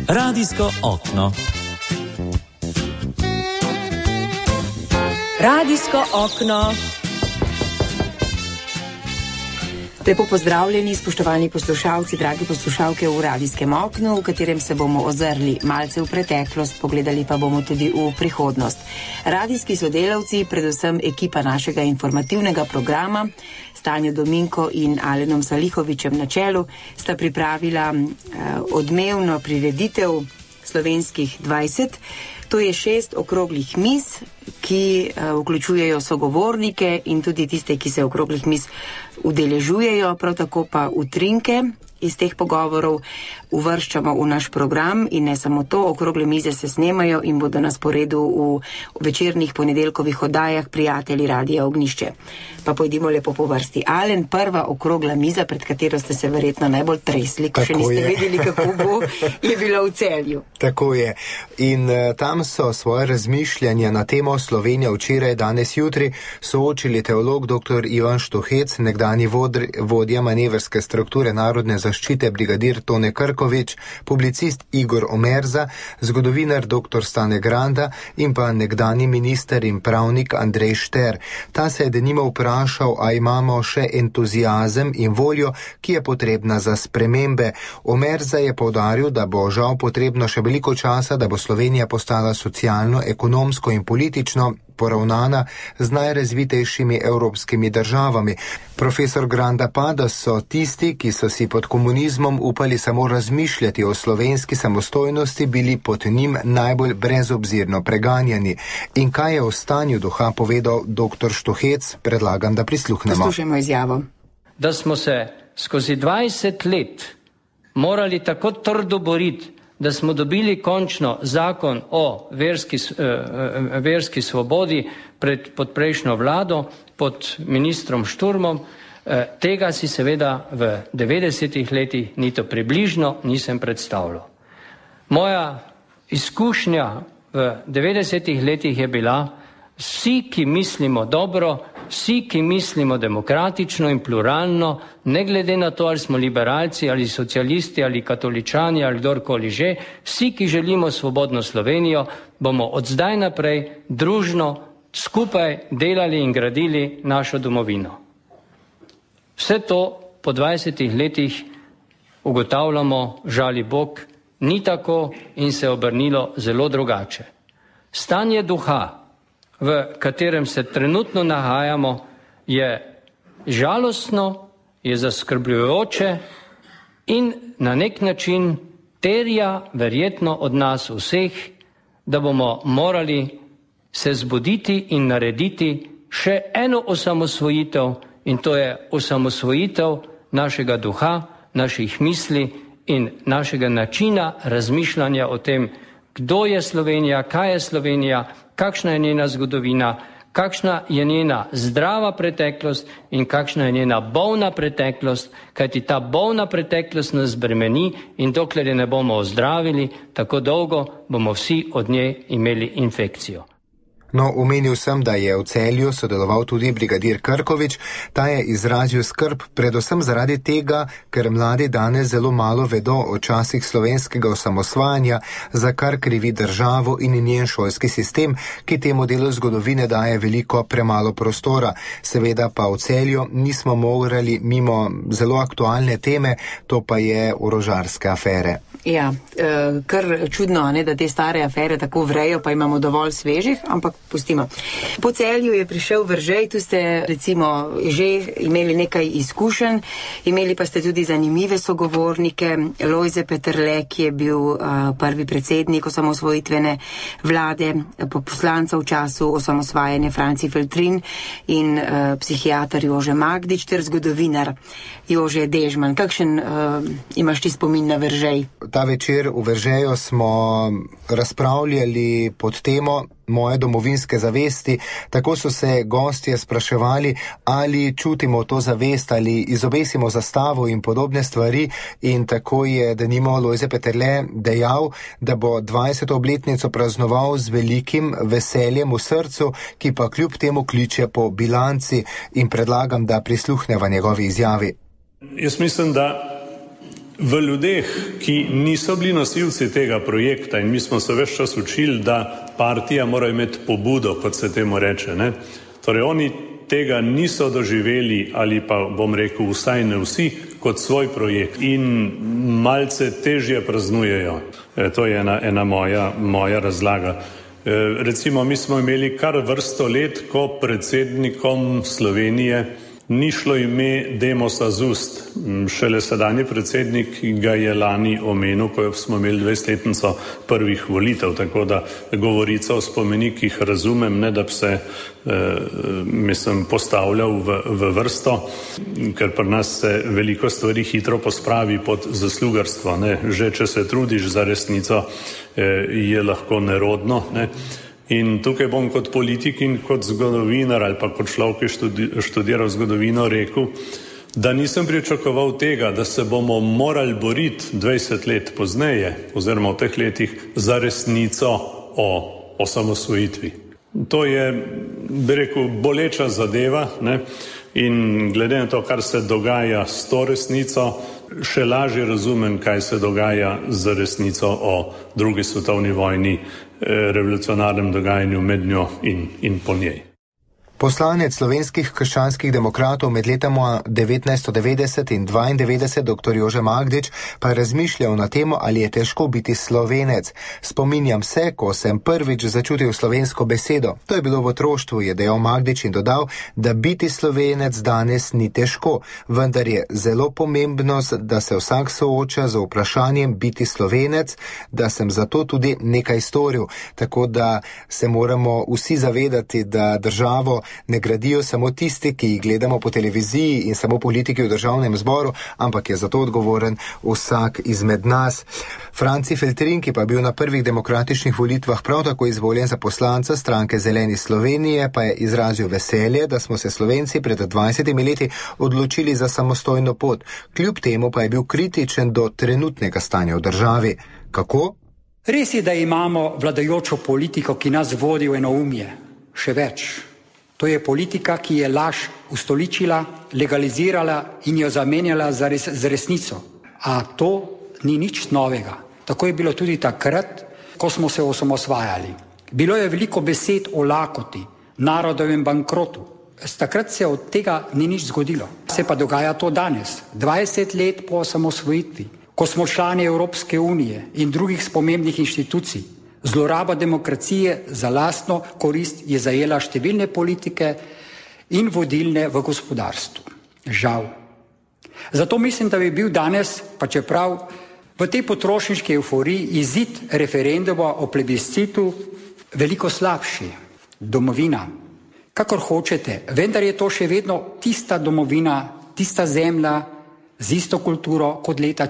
Radijsko okno. Radijsko okno. Lepo pozdravljeni, spoštovani poslušalci, dragi poslušalke v Radijskem oknu, v katerem se bomo ozrli malce v preteklost, pogledali pa bomo tudi v prihodnost. Radijski sodelavci, predvsem ekipa našega informativnega programa, Stanjo Dominko in Alenom Salihovičem na čelu, sta pripravila odmevno prireditev Slovenskih 20. To je 6 okroglih miz, ki vključujejo sogovornike in tudi tiste, ki se okroglih miz udeležujejo, prav tako pa utrinke iz teh pogovorov uvrščamo v naš program in ne samo to, okrogle mize se snemajo in bodo na sporedu v večernih ponedeljkovih oddajah Prijatelji Radija Ognjišče. Pa pojdimo lepo po vrsti. Alen, prva okrogla miza, pred katero ste se verjetno najbolj tresli, ko še niste vedeli, kako bo, je bila v Celju. Tako je. In tam so svoje razmišljanja na temo Slovenija včeraj, danes, jutri soočili teolog dr. Ivan Štuhec, nekdanji vodja manevrske strukture narodne zaščite brigadir Tone Krkovič, publicist Igor Omerza, zgodovinar dr. Stane Granda in pa nekdanji minister in pravnik Andrej Šter. Ta se je denimo vprašal, a imamo še entuziazem in voljo, ki je potrebna za spremembe. Omerza je poudaril, da bo žal potrebno še veliko časa, da bo Slovenija postala socialno, ekonomsko in politično poravnana z najrazvitejšimi evropskimi državami. Profesor Granda pa, da so tisti, ki so si pod komunizmom upali samo razmišljati o slovenski samostojnosti, bili pod njim najbolj brezobzirno preganjani. In kaj je o stanju duha povedal dr. Štuhec, predlagam, da prisluhnemo. Poslušajmo izjavo. Da smo se skozi 20 let morali tako trdo boriti, da smo dobili končno zakon o verski svobodi pod prejšnjo vlado, pod ministrom Šturmom, tega si seveda v 90-ih letih niti približno nisem predstavljal. Moja izkušnja v 90-ih letih je bila, vsi, ki mislimo dobro, vsi, ki mislimo demokratično in pluralno, ne glede na to, ali smo liberalci, ali socialisti, ali katoličani, ali kdorkoli že, vsi, ki želimo svobodno Slovenijo, bomo od zdaj naprej družno skupaj delali in gradili našo domovino. Vse to po 20 letih ugotavljamo, žali Bog, ni tako in se je obrnilo zelo drugače. Stanje duha, v katerem se trenutno nahajamo, je žalostno, je zaskrbljujoče in na nek način terja verjetno od nas vseh, da bomo morali se zbuditi in narediti še eno osamosvojitev, in to je osamosvojitev našega duha, naših misli in našega načina razmišljanja o tem, kdo je Slovenija, kaj je Slovenija, kakšna je njena zgodovina, kakšna je njena zdrava preteklost in kakšna je njena bolna preteklost, kajti ta bolna preteklost nas bremeni in dokler je ne bomo ozdravili, tako dolgo bomo vsi od nje imeli infekcijo. No, omenil sem, da je v Celju sodeloval tudi brigadir Krkovič. Ta je izrazil skrb predvsem zaradi tega, ker mladi danes zelo malo vedo o časih slovenskega osamosvajanja, za kar krivi državo in njen šolski sistem, ki temu delu zgodovine daje veliko premalo prostora. Seveda pa v Celju nismo mogli mimo zelo aktualne teme, to pa je orožarske afere. Ja, kar čudno, ne, da te stare afere tako vrejo, pa imamo dovolj svežih, ampak pustimo. Po Celju je prišel Veržej, tu ste recimo že imeli nekaj izkušenj, imeli pa ste tudi zanimive sogovornike, Lojze Peterle, ki je bil prvi predsednik osamosvojitvene vlade, poslanca v času osamosvajanja Franci Feltrin in psihiater Jože Magdič ter zgodovinar Jože Dežman. Kakšen imaš ti spomin na Veržej? Ta večer v Veržeju smo razpravljali pod temo moje domovinske zavesti. Tako so se gostje spraševali, ali čutimo to zavest, ali izobesimo zastavo in podobne stvari. In tako je denimo Lojze Peterle dejal, da bo 20. obletnico praznoval z velikim veseljem v srcu, ki pa kljub temu kliče po bilanci, in predlagam, da prisluhneva njegovi izjavi. Jaz mislim, da V ljudeh, ki niso bili nosilci tega projekta, in mi smo se ves čas učili, da partija mora imeti pobudo, kot se temu reče, ne? Torej oni tega niso doživeli ali pa, bom rekel, vsaj ne vsi, kot svoj projekt in malce težje praznujejo. To je ena moja razlaga. Recimo, mi smo imeli kar vrsto let, ko predsednikom Slovenije ni šlo ime Demosa z ust. Šele sedanji predsednik ga je lani omenil, ko smo imeli 20-letnico prvih volitev, tako da govorica o spomenikih razumem, ne da bi se postavljal v vrsto, ker pri nas se veliko stvari hitro pospravi pod zaslugarstvo, ne. Že če se trudiš za resnico, je lahko nerodno, ne. In tukaj bom kot politik in kot zgodovinar ali pa kot človek, ki študiral zgodovino, rekel, da nisem pričakoval tega, da se bomo morali boriti 20 let pozneje oziroma v teh letih za resnico o osamosvojitvi. To je, bi rekel, boleča zadeva, ne? In glede na to, kar se dogaja s to resnico, še lažje razumem, kaj se dogaja z resnico o drugi svetovni vojni, revolucionarnem dogajanju med njo in po njej. Poslanec slovenskih krščanskih demokratov med letoma 1990 in 1992, dr. Jože Magdič, pa je razmišljal na temo, ali je težko biti Slovenec. Spominjam se, ko sem prvič začutil slovensko besedo. To je bilo v otroštvu, je dejal Magdič in dodal, da biti Slovenec danes ni težko, vendar je zelo pomembno, da se vsak sooča z vprašanjem biti Slovenec, da sem zato tudi nekaj storil. Tako da se moramo vsi zavedati, da državo ne gradijo samo tisti, ki jih gledamo po televiziji in samo politiki v državnem zboru, ampak je zato odgovoren vsak izmed nas. Franci Feltrin, ki pa je bil na prvih demokratičnih volitvah prav tako izvoljen za poslanca stranke Zeleni Slovenije, pa je izrazil veselje, da smo se Slovenci pred 20 leti odločili za samostojno pot. Kljub temu pa je bil kritičen do trenutnega stanja v državi. Kako? Res je, da imamo vladajočo politiko, ki nas vodi v enoumje. Še več. To je politika, ki je laž ustoličila, legalizirala in jo zamenjala z resnico. A to ni nič novega. Tako je bilo tudi takrat, ko smo se osamosvajali. Bilo je veliko besed o lakoti, narodovem bankrotu. Takrat se od tega ni nič zgodilo. Se pa dogaja to danes, 20 let po osamosvojitvi, ko smo člani Evropske unije in drugih pomembnih inštitucij. Zloraba demokracije za lastno korist je zajela številne politike in vodilne v gospodarstvu. Žal. Zato mislim, da bi bil danes, pa čeprav v tej potrošniški euforiji, izid referenduma o plebiscitu veliko slabši. Domovina. Kakor hočete, vendar je to še vedno tista domovina, tista zemlja z isto kulturo kot leta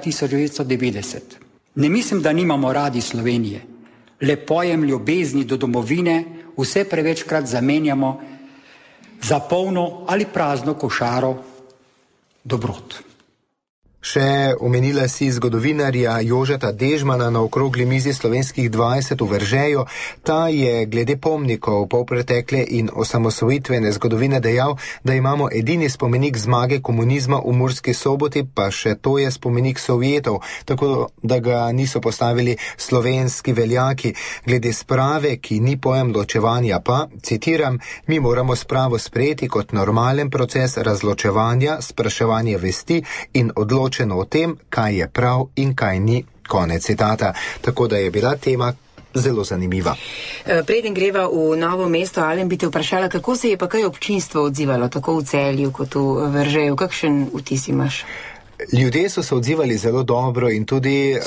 1990. Ne mislim, da nimamo radi Slovenije. Le pojem ljubezni do domovine vse prevečkrat zamenjamo za polno ali prazno košaro dobrot. Še omenila si zgodovinarja Jožeta Dežmana na okrogli mizi slovenskih 20 v Veržeju. Ta je glede pomnikov polpretekle in osamosvojitvene zgodovine dejal, da imamo edini spomenik zmage komunizma v Murski Soboti, pa še to je spomenik Sovjetov, tako da ga niso postavili slovenski veljaki. Glede sprave, ki ni pojem ločevanja pa, citiram, mi moramo spravo sprejeti kot normalen proces razločevanja, spraševanja vesti in odločevanja o tem, kaj je prav in kaj ni. Konec citata. Tako da je bila tema zelo zanimiva. Preden greva v Novo mesto, Alen, bi te vprašala, kako se je pa kaj občinstvo odzivalo, tako v Celju kot v Veržeju? Kakšen vtis imaš? Ljudje so se odzivali zelo dobro in tudi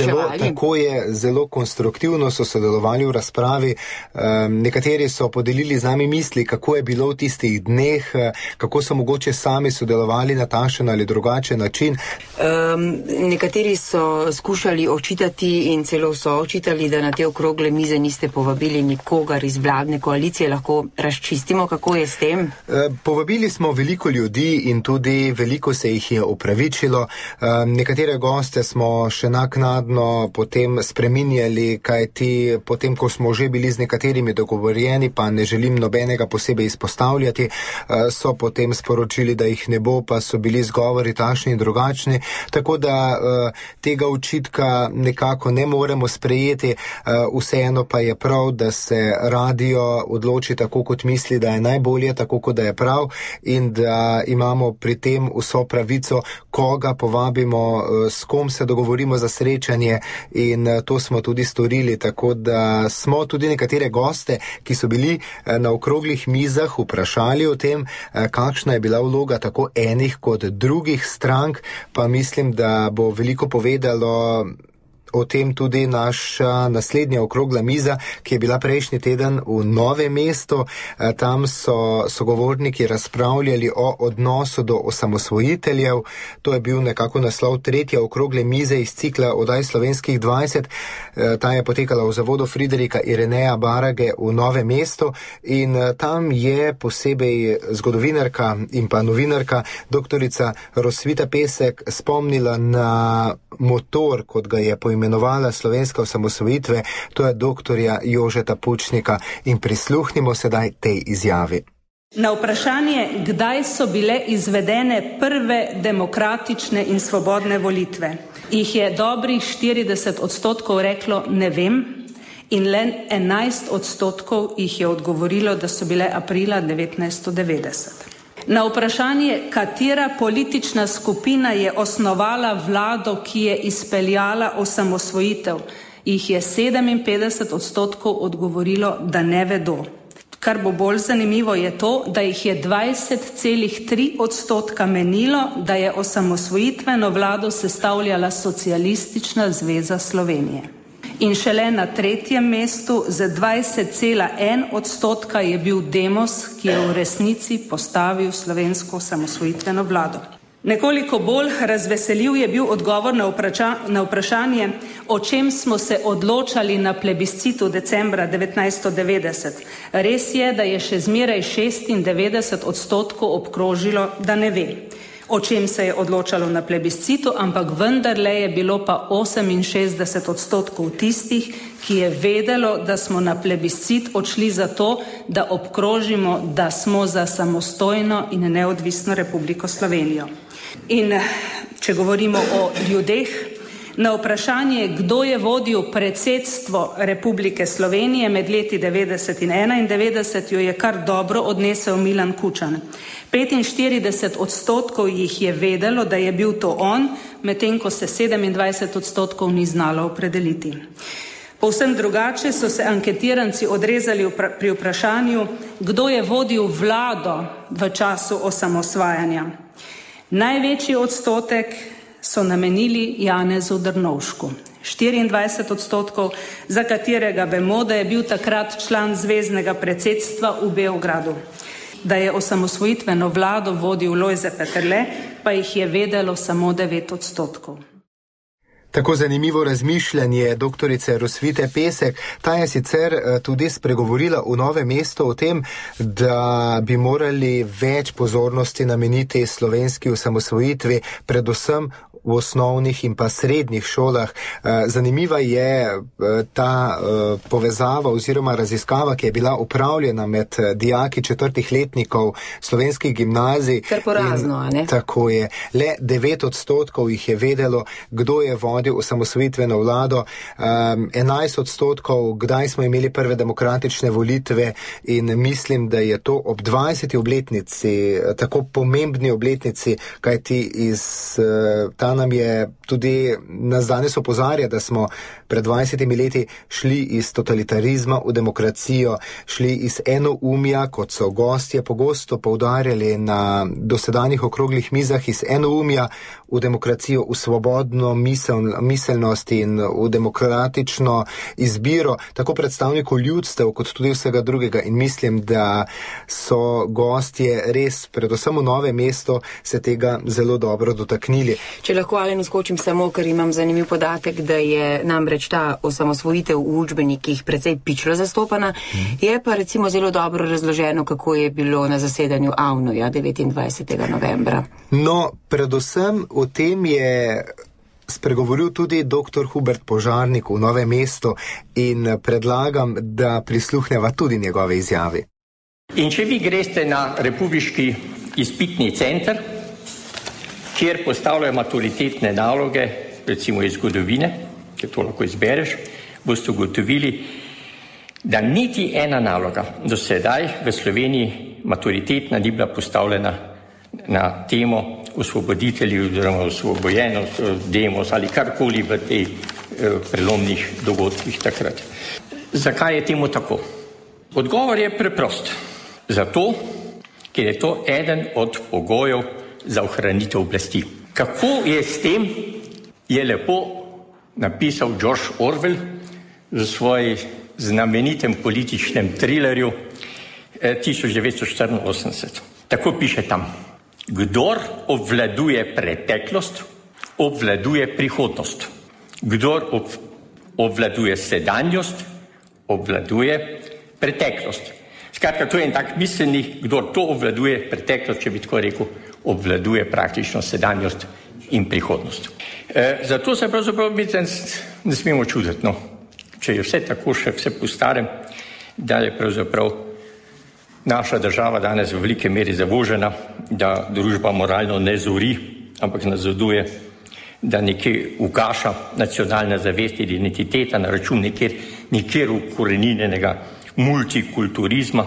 zelo konstruktivno so sodelovali v razpravi. Nekateri so podelili z nami misli, kako je bilo v tistih dneh, kako so mogoče sami sodelovali na takšen ali drugačen način. Nekateri so skušali očitati in celo so očitali, da na te okrogle mize niste povabili nikogar iz vladne koalicije. Lahko razčistimo, kako je s tem? Povabili smo veliko ljudi in tudi veliko se jih je opravičilo. število. Nekatere goste smo še naknadno potem spreminjali, kajti potem, ko smo že bili z nekaterimi dogovorjeni, pa ne želim nobenega posebej izpostavljati, so potem sporočili, da jih ne bo, pa so bili zgovori takšni in drugačni, tako da tega očitka nekako ne moremo sprejeti, vseeno pa je prav, da se radio odloči tako, kot misli, da je najbolje, tako kot da je prav in da imamo pri tem vso pravico, koga povabimo, s kom se dogovorimo za srečanje in to smo tudi storili, tako da smo tudi nekatere goste, ki so bili na okroglih mizah, vprašali o tem, kakšna je bila vloga tako enih kot drugih strank, pa mislim, da bo veliko povedalo o tem tudi naša naslednja okrogla miza, ki je bila prejšnji teden v Novem mestu. Tam so sogovorniki razpravljali o odnosu do osamosvojiteljev. To je bil nekako naslov tretje okrogle mize iz cikla Oddaj slovenskih 20. Ta je potekala v zavodu Friderika Ireneja Barage v Novem mestu in tam je posebej zgodovinarka in pa novinarka doktorica Rosvita Pesek spomnila na motor, kot ga je poimenovala slovenske osamosvojitve, to je doktorja Jožeta Pučnika, in prisluhnimo sedaj tej izjavi. Na vprašanje, kdaj so bile izvedene prve demokratične in svobodne volitve, jih je dobrih 40% reklo ne vem in le 11% jih je odgovorilo, da so bile aprila 1990. Na vprašanje, katera politična skupina je osnovala vlado, ki je izpeljala osamosvojitev, jih je 57% odgovorilo, da ne vedo. Kar bo bolj zanimivo je to, da jih je 20,3% menilo, da je osamosvojitveno vlado sestavljala Socialistična zveza Slovenije. In šele na tretjem mestu z 20,1% je bil Demos, ki je v resnici postavil slovensko osamosvojitveno vlado. Nekoliko bolj razveseljiv je bil odgovor na vprašanje, o čem smo se odločali na plebiscitu decembra 1990. Res je, da je še zmeraj 96% obkrožilo, da ne ve, o čem se je odločalo na plebiscitu, ampak vendarle je bilo pa 68% tistih, ki je vedelo, da smo na plebiscit odšli zato, da obkrožimo, da smo za samostojno in neodvisno Republiko Slovenijo. In če govorimo o ljudeh, na vprašanje, kdo je vodil predsedstvo Republike Slovenije med leti 90 in 91, jo je kar dobro odnesel Milan Kučan. 45% jih je vedelo, da je bil to on, medtem ko se 27% ni znalo opredeliti. Povsem drugače so se anketiranci odrezali pri vprašanju, kdo je vodil vlado v času osamosvajanja. Največji odstotek so namenili Janezu Drnovšku, 24%, za katerega vemo, da je bil takrat član zveznega predsedstva v Beogradu. Da je osamosvojitveno vlado vodil Lojze Peterle, pa jih je vedelo samo 9%. Tako zanimivo razmišljanje doktorice Rosvite Pesek. Ta je sicer tudi spregovorila v Novem mestu o tem, da bi morali več pozornosti nameniti slovenski osamosvojitvi, predvsem v osnovnih in pa srednjih šolah. Zanimiva je ta povezava oziroma raziskava, ki je bila upravljena med dijaki 4. letnikov slovenskih gimnazij. Kar porazno, a ne? Tako je. Le 9% jih je vedelo, kdo je vodil osamosvojitveno vlado, 11%, kdaj smo imeli prve demokratične volitve, in mislim, da je to ob 20. obletnici, tako pomembni obletnici, kajti ta nam je tudi nas danes opozarja, da smo pred 20 leti šli iz totalitarizma v demokracijo, šli iz enoumja, kot so gostje pogosto poudarjali na dosedanjih okroglih mizah, iz enoumja v demokracijo, v svobodno misel miselnost in v demokratično izbiro tako predstavnikov ljudstev, kot tudi vsega drugega. In mislim, da so gostje res, predvsem v Novem mestu, se tega zelo dobro dotaknili. Če lahko, Alen, uskočim samo, ker imam zanimiv podatek, da je namreč ta osamosvojitev v učbenikih precej pičlo zastopana. Je pa recimo zelo dobro razloženo, kako je bilo na zasedanju AVNO-ja 29. novembra. No, predvsem o tem je spregovoril tudi dr. Hubert Požarnik v Novem mestu in predlagam, da prisluhneva tudi njegove izjavi. In če vi greste na Republiški izpitni center, kjer postavljajo maturitetne naloge, recimo iz zgodovine, ker to lahko izbereš, boste ugotovili, da niti ena naloga do sedaj v Sloveniji maturitetna ni bila postavljena na temo osvoboditelji oziroma osvobojenost, demos ali karkoli v tej prelomnih dogodkih takrat. Zakaj je temu tako? Odgovor je preprost. Zato, ker je to eden od pogojev za ohranitev oblasti. Kako je s tem, je lepo napisal George Orwell v svoji znamenitem političnem trilerju 1984. Tako piše tam. Kdor obvladuje preteklost, obvladuje prihodnost. Kdor obvladuje sedanjost, obvladuje preteklost. Skratka, to je en tak miselnik, kdor to obvladuje preteklost, če bi tako rekel, obvladuje praktično sedanjost in prihodnost. Zato se pravzaprav ne smemo čuditi, no. Če je vse tako še vse po starem, da je pravzaprav naša država danes v velike meri zavožena, da družba moralno ne zori, ampak nazaduje, da nekje ugaša nacionalna zavest, identiteta na račun nekjer ukoreninjenega multikulturizma,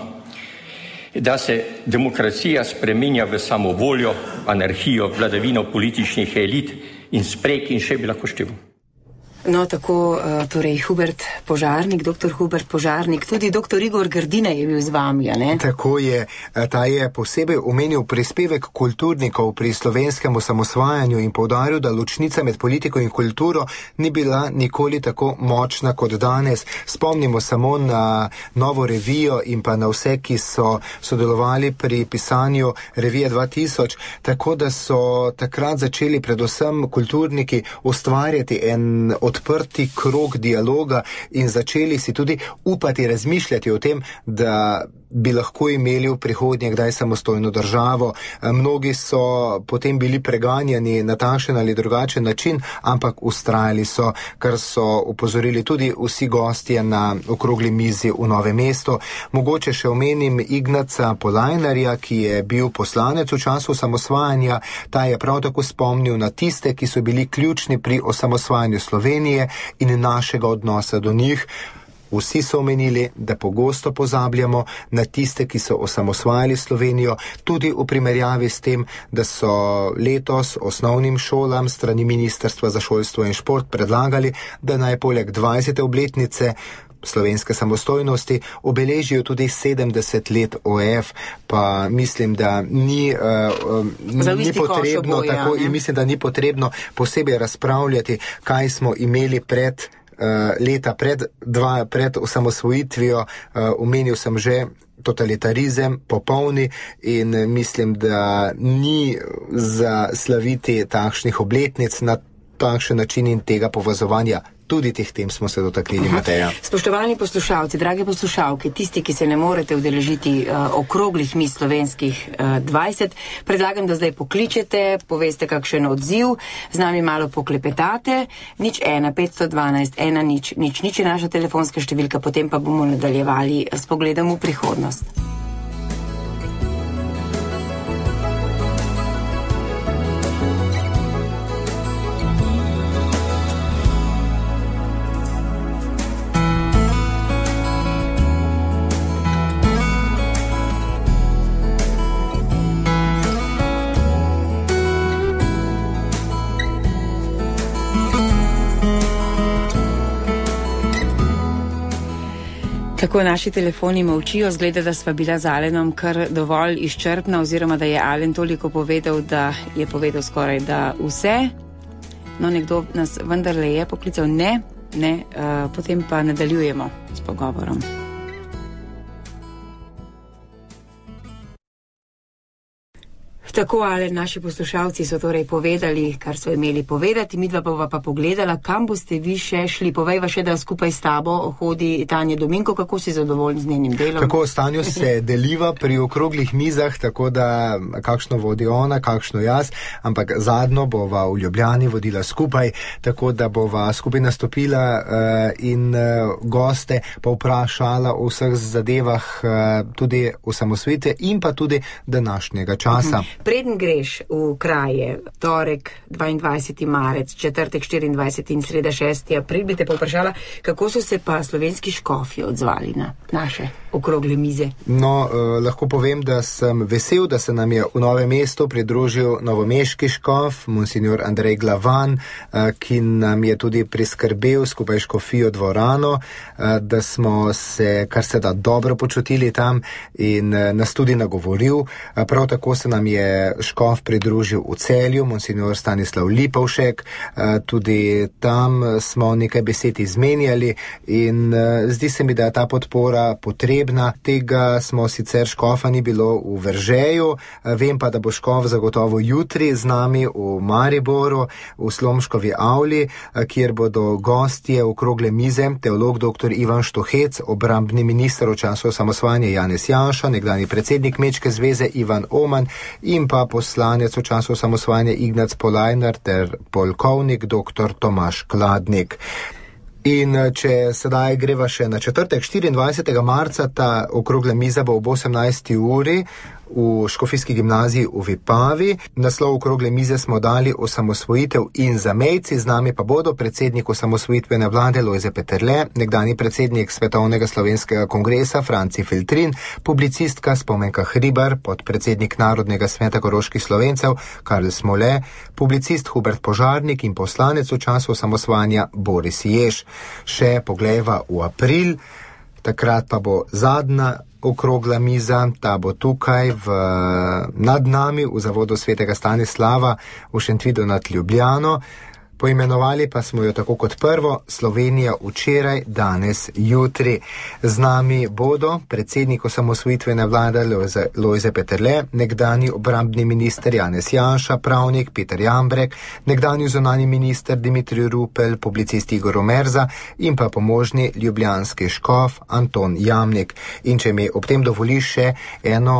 da se demokracija spreminja v samovoljo, anarhijo, vladavino političnih elit in sprek in še bi lahko števal. No, tako, torej Hubert Požarnik, dr. Hubert Požarnik, tudi dr. Igor Grdina je bil z vami, a ne? Tako je, ta je posebej omenil prispevek kulturnikov pri slovenskem osamosvajanju in poudaril, da ločnica med politiko in kulturo ni bila nikoli tako močna kot danes. Spomnimo samo na Novo revijo in pa na vse, ki so sodelovali pri pisanju revije 2000, tako da so takrat začeli predvsem kulturniki ustvarjati en odprti krog dialoga in začeli si tudi upati razmišljati o tem, da bi lahko imeli v prihodnje kdaj samostojno državo. Mnogi so potem bili preganjani na takšen ali drugačen način, ampak ustrajali so, kar so upozorili tudi vsi gostje na okrogli mizi v Novem mestu. Mogoče še omenim Ignaca Polajnarja, ki je bil poslanec v času osamosvajanja. Ta je prav tako spomnil na tiste, ki so bili ključni pri osamosvajanju Slovenije in našega odnosa do njih. Vsi so omenili, da pogosto pozabljamo na tiste, ki so osamosvajali Slovenijo, tudi v primerjavi s tem, da so letos osnovnim šolam strani Ministrstva za šolstvo in šport predlagali, da naj poleg 20. obletnice slovenske samostojnosti obeležijo tudi 70 let OF, pa mislim, da ni potrebno tako in mislim, da ni potrebno posebej razpravljati, kaj smo imeli leta pred osamosvojitvijo. Omenil sem že totalitarizem, popolni, in mislim, da ni za slaviti takšnih obletnic na takšen način in tega povezovanja. Tudi teh tem smo se dotaknili, Mateja. Spoštovani poslušalci, drage poslušalke, tisti, ki se ne morete udeležiti okroglih miz slovenskih 20, predlagam, da zdaj pokličete, poveste kakšen odziv, z nami malo poklepetate. 01 512 100 je naša telefonska številka, potem pa bomo nadaljevali s pogledom v prihodnost. Tako naši telefoni molčijo, zgleda, da sva bila z Alenom kar dovolj izčrpna, oziroma da je Alen toliko povedal, da je povedal skoraj da vse. No, nekdo nas vendarle je poklical. Ne, potem pa nadaljujemo s pogovorom. Tako, ali naši poslušalci so torej povedali, kar so imeli povedati, midva bova pa pogledala, kam boste vi še šli. Povejva še, da skupaj s tabo hodi Tanja Dominko, kako si zadovoljen z njenim delom? Tako, Stanjo se deliva pri okroglih mizah, tako da kakšno vodi ona, kakšno jaz, ampak zadnjo bova v Ljubljani vodila skupaj, tako da bova skupaj nastopila in goste pa vprašala o vseh zadevah tudi osamosvojitve in pa tudi današnjega časa. Preden greš v kraje, torek 22. marec, četrtek 24. in sreda 6. april, bi te povprašala, kako so se pa slovenski škofi odzvali na naše okrogle mize? No, lahko povem, da sem vesel, da se nam je v Novem mestu pridružil novomeški škof, monsignor Andrej Glavan, ki nam je tudi priskrbel skupaj škofijo dvorano, da smo se kar se da dobro počutili tam in nas tudi nagovoril. Prav tako se nam je škof pridružil v Celju, monsignor Stanislav Lipovšek, tudi tam smo nekaj besed izmenjali in zdi se mi, da je ta podpora potrebna. Tega smo sicer škofa ni bilo v Veržeju, vem pa, da bo škof zagotovo jutri z nami v Mariboru, v Slomškovi avli, kjer bodo gostje okrogle mize, teolog dr. Ivan Štuhec, obrambni minister v času osamosvajanja Janez Janša, nekdanji predsednik Kmečke zveze Ivan Oman in pa poslanec v času osamosvajanja Ignac Polajnar ter polkovnik dr. Tomaž Kladnik. In če sedaj greva še na četrtek 24. marca, ta okrogla miza bo ob 18. uri v Škofijski gimnaziji v Vipavi. Naslov okrogle mize smo dali Osamosvojitev in zamejci, z nami pa bodo predsednik osamosvojitvene vlade Lojze Peterle, nekdanji predsednik Svetovnega slovenskega kongresa Franci Feltrin, publicistka Spomenka Hribar, podpredsednik Narodnega sveta koroških Slovencev Karl Smole, publicist Hubert Požarnik in poslanec v času osamosvajanja Boris Jež. Še poglejva v april, takrat pa bo zadnja okrogla miza, ta bo tukaj nad nami v zavodu svetega Stanislava v Šentvidu nad Ljubljano. Poimenovali pa smo jo tako kot prvo Slovenija včeraj, danes, jutri. Z nami bodo predsednik osamosvojitvene vlade Lojze Peterle, nekdanji obrambni minister Janez Janša, pravnik Peter Jambrek, nekdanji zunanji minister Dimitrij Rupel, publicist Igor Omerza in pa pomožni ljubljanski škof Anton Jamnik. In če mi ob tem dovoliš še eno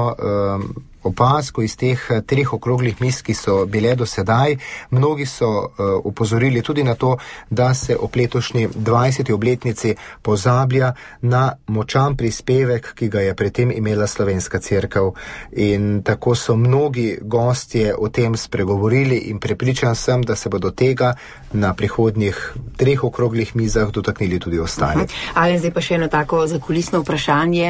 opazko iz teh treh okroglih miz, ki so bile do sedaj. Mnogi so upozorili tudi na to, da se ob letošnji 20. obletnici pozablja na močan prispevek, ki ga je pri tem imela slovenska cerkev. In tako so mnogi gostje o tem spregovorili in prepričan sem, da se bodo tega na prihodnjih treh okroglih mizah dotaknili tudi ostali. Ali zdaj pa še eno tako zakulisno vprašanje.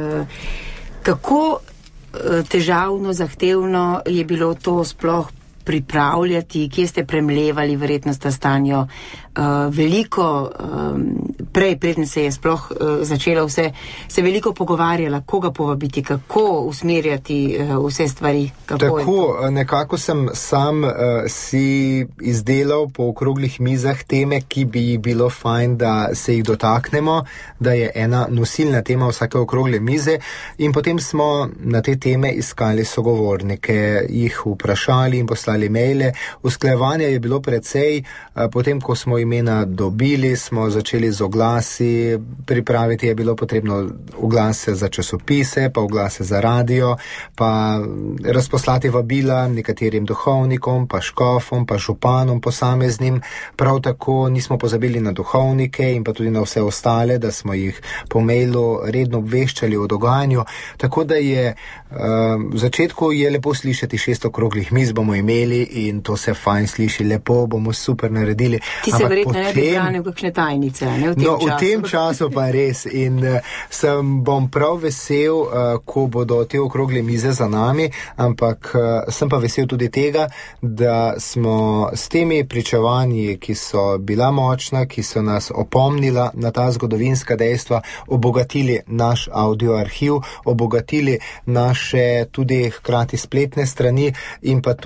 Kako težavno, zahtevno je bilo to sploh pripravljati, kje ste premlevali verjetno sta Stanjo veliko, prej preden se je sploh začela vse, se veliko pogovarjala, koga povabiti, kako usmerjati vse stvari. Tako, nekako sem sam si izdelal po okroglih mizah teme, ki bi bilo fajn, da se jih dotaknemo, da je ena nosilna tema vsake okrogle mize in potem smo na te teme iskali sogovornike, jih vprašali in poslali maile. Usklajevanja je bilo precej, potem ko smo imena dobili, smo začeli z oglasi, pripraviti je bilo potrebno oglase za časopise, pa oglase za radio, pa razposlati vabila nekaterim duhovnikom, pa škofom, pa županom posameznim. Prav tako nismo pozabili na duhovnike in pa tudi na vse ostale, da smo jih po mailu redno obveščali o dogajanju. Tako da je v začetku je lepo slišati 6 okroglih miz bomo imeli in to se fajn sliši, lepo bomo super naredili. Ti se verjetno ne bi branil kakšne tajnice, ne, v tem času? V tem času pa res in bom prav vesel, ko bodo te okrogle mize za nami, ampak sem pa vesel tudi tega, da smo s temi pričevanji, ki so bila močna, ki so nas opomnila na ta zgodovinska dejstva, obogatili naš audioarhiv, obogatili naše tudi hkrati spletne strani in pa tudi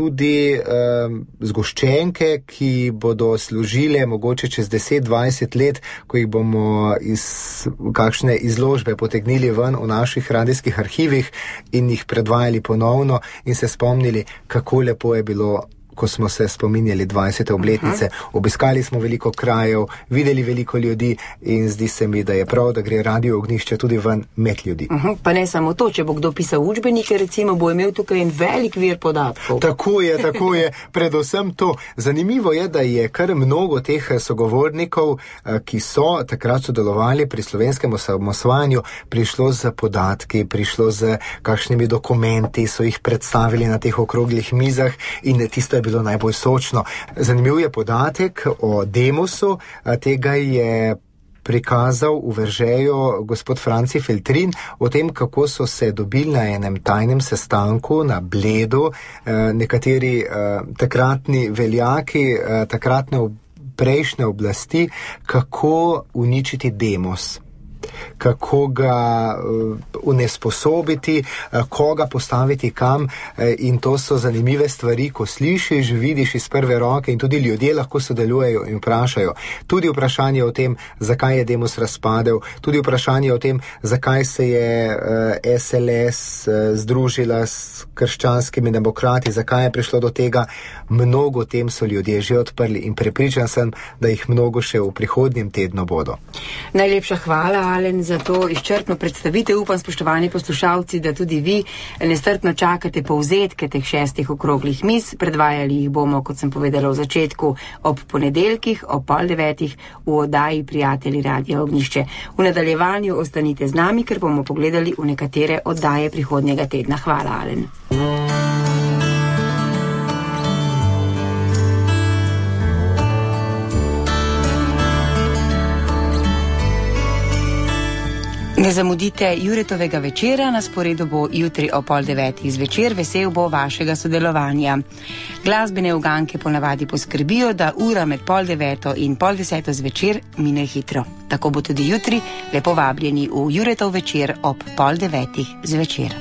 tudi zgoščenke, ki bodo služile mogoče čez 10-20 let, ko jih bomo iz kakšne izložbe potegnili ven v naših radijskih arhivih in jih predvajali ponovno in se spomnili, kako lepo je bilo, ko smo se spominjali 20. obletnice. Obiskali smo veliko krajev, videli veliko ljudi in zdi se mi, da je prav, da gre Radio Ognjišče tudi ven med ljudi. Pa ne samo to, če bo kdo pisal učbenike, recimo, bo imel tukaj en velik vir podatkov. Tako je, predvsem to. Zanimivo je, da je kar mnogo teh sogovornikov, ki so takrat sodelovali pri slovenskem osamosvajanju, prišlo z podatki, prišlo z kakšnimi dokumenti, so jih predstavili na teh okroglih mizah in tisto je bilo najbolj sočno. Zanimiv je podatek o Demosu, tega je prikazal v Veržeju gospod Franci Feltrin o tem, kako so se dobili na enem tajnem sestanku na Bledu nekateri takratni veljaki, takratne prejšnje oblasti, kako uničiti Demos, kako ga unesposobiti, koga postaviti kam, in to so zanimive stvari, ko slišiš, vidiš iz prve roke in tudi ljudje lahko sodelujejo in vprašajo. Tudi vprašanje o tem, zakaj je Demos razpadel, tudi vprašanje o tem, zakaj se je SLS združila s krščanskimi demokrati, zakaj je prišlo do tega. Mnogo tem so ljudje že odprli in prepričan sem, da jih mnogo še v prihodnjem tednu bodo. Najlepša hvala, Alen, za to izčrpno predstavitev. Upam, spoštovani poslušalci, da tudi vi nestrpno čakate povzetke teh 6 okroglih miz. Predvajali jih bomo, kot sem povedala v začetku, ob ponedeljkih, ob 8:30 v oddaji Prijatelji Radia Ognjišče. V nadaljevanju ostanite z nami, ker bomo pogledali v nekatere oddaje prihodnjega tedna. Hvala, Alen. Ne zamudite Juretovega večera, na sporedu bo jutri ob 8:30 zvečer. Vesel bo vašega sodelovanja. Glasbene uganke ponavadi poskrbijo, da ura med 8:30 in 9:30 zvečer mine hitro. Tako bo tudi jutri. Lepo vabljeni v Juretov večer ob 8:30 zvečer.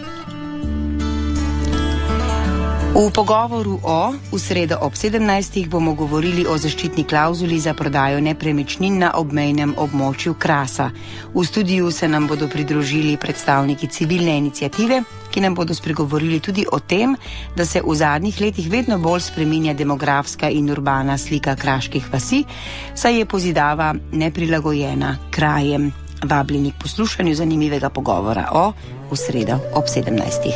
V pogovoru v sredo ob 17. bomo govorili o zaščitni klavzuli za prodajo nepremičnin na obmejnem območju Krasa. V studiu se nam bodo pridružili predstavniki civilne iniciative, ki nam bodo spregovorili tudi o tem, da se v zadnjih letih vedno bolj spreminja demografska in urbana slika kraških vasi, saj je pozidava neprilagojena krajem. Vabljeni k poslušanju zanimivega pogovora v sredo ob 17.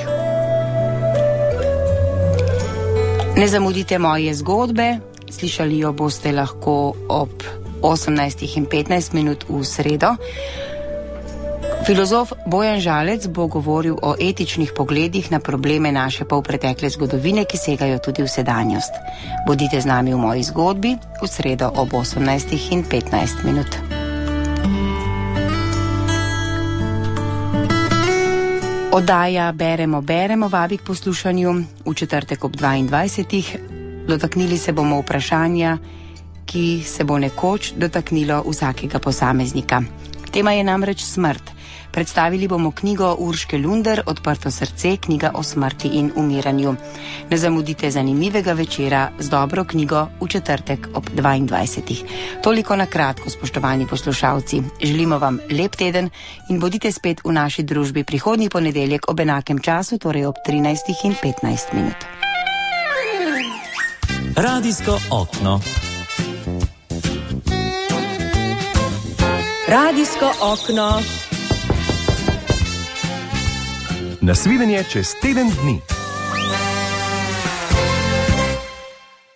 Ne zamudite moje zgodbe, slišali jo boste lahko ob 18:15 v sredo. Filozof Bojan Žalec bo govoril o etičnih pogledih na probleme naše polpretekle zgodovine, ki segajo tudi v sedanjost. Bodite z nami v moji zgodbi v sredo ob 18:15. Oddaja Beremo vabi k poslušanju v četrtek ob 22. Dotaknili se bomo vprašanja, ki se bo nekoč dotaknilo vsakega posameznika. Tema je namreč smrt. Predstavili bomo knjigo Urške Lunder, Odprto srce, knjiga o smrti in umiranju. Ne zamudite zanimivega večera z dobro knjigo v četrtek ob 22. Toliko na kratko, spoštovani poslušalci. Želimo vam lep teden in bodite spet v naši družbi prihodnji ponedeljek ob enakem času, torej ob 13:15. Radijsko okno. Radijsko okno. Nasvidenje čez teden dni.